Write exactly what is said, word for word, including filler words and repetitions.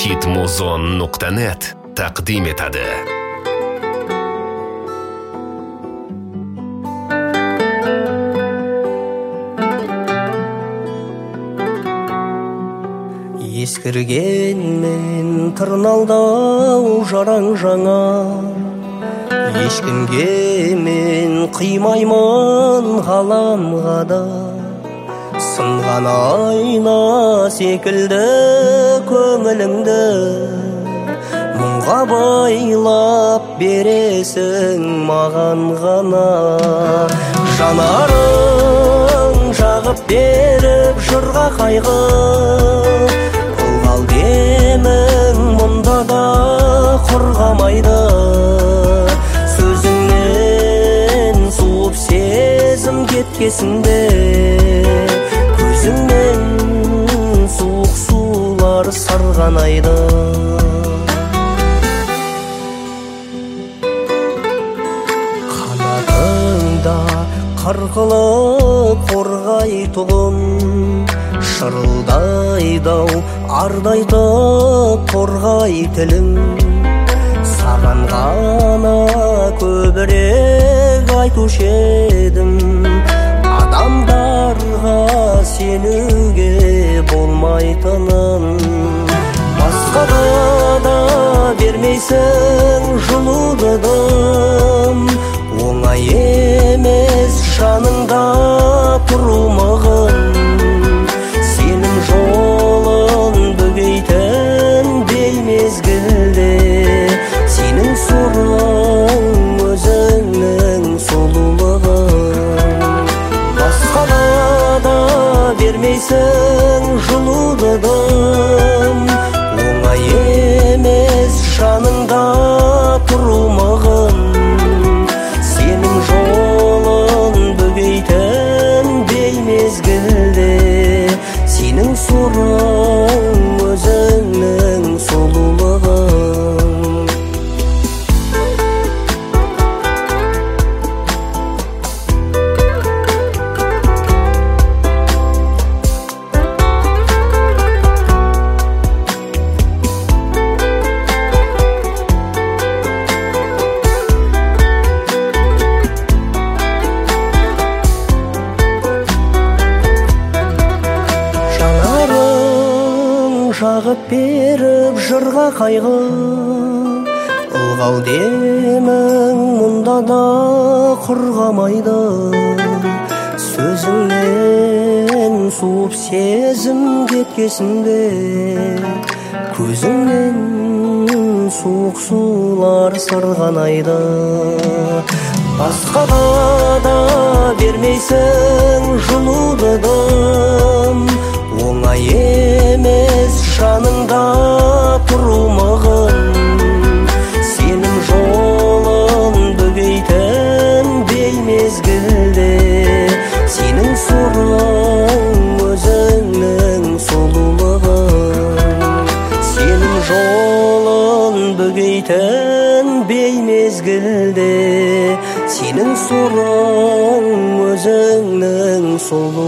хитмузон нукта нет тaqdim etadi. Ескіргенмен тырналдау жараң жаңа, ешкімге мен қимаймын ғаламға да. Сынған айна секілді көңіліңді, мұңға байлап бересің маған ғана. Жанарың жағып беріп жырға қайғы, ылғал демің мұнда да құрғамайды. Сөзіңнен суып сезім кеткесінде, көзіңнен суық сулар сарғанайды. Қанатыңда қырқылып қорғайтұғын, шырылдайды-ау ардайтып қорғай тілің. Саған ғана көбірек айтушы едім, адамдарға сенуге болмайтынын. Басқаға да бермейсің жылуды дым, оңай емес жаныңда тұру мығын. Сенің жолын бөгейтін бей мезгілде, сенің сорың өзіңнің сұлулығың. Басқаға да бермейсің жылуды дым, оңай емес жаныңда тұру мығын. Сенің жолын бөгейтін бей мезгілде, сенің сорың өзіңнің сұлулығың. Жағып беріп жырға қайғы, ылғал демің мұнда да құрғамайды. Сөзіңнен суып сезім кеткесінде, көзіңнен суық сулар сарғанайды. Басқаға да бермейсің жылуды дым, оңай емес жаныңда тұру мығын. Сенің жолын бөгейтін бей мезгілде, сенің сорың өзіңнің сұлулығың. Сенің жолын бөгейтін бей мезгілде, сенің сорың өзіңнің сұлулығың.